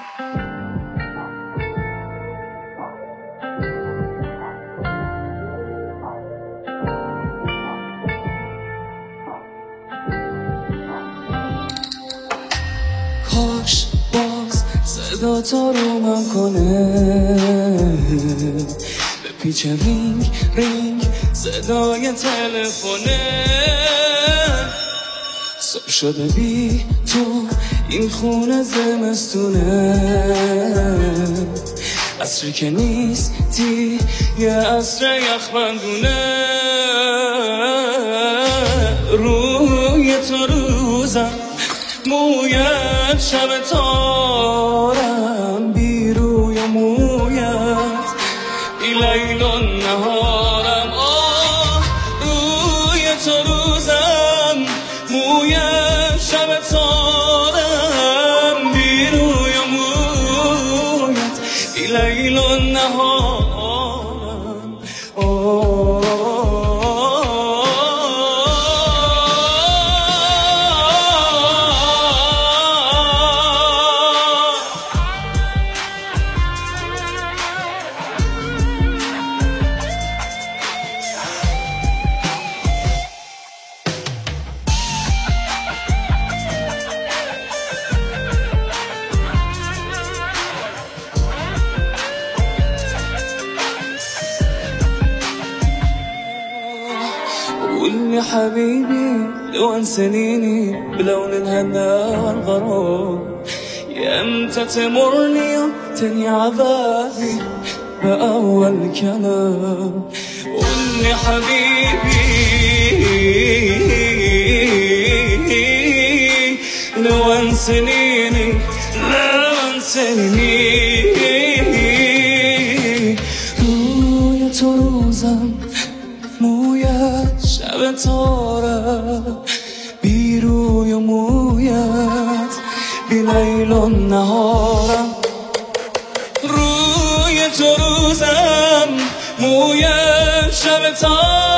کاش باز صدا تا رو من کنه، به پیچ رینگ رینگ صدای تلفونه. صبح شده بی تو این خونه زمستونه، عصری که نیستی یه عصر یخبندونه. روی تو روزم مویت شب تارم، بی روی مویت بی لیل و نهارم. روی تو روزم مویت شب تارم، بی روی مویت بی لیل و نهارم. قول يا حبيبي لو انسانيني بلون الهنا والغرام، يا امتى تمرني تاني عذابي بأول كلام. قول يا حبيبي لو انسانيني لو انسانيني. روی تو روزم مویت شب تارم، بی روی مویت بی لیل و نهارم. روی تو روزم مویت شب تارم،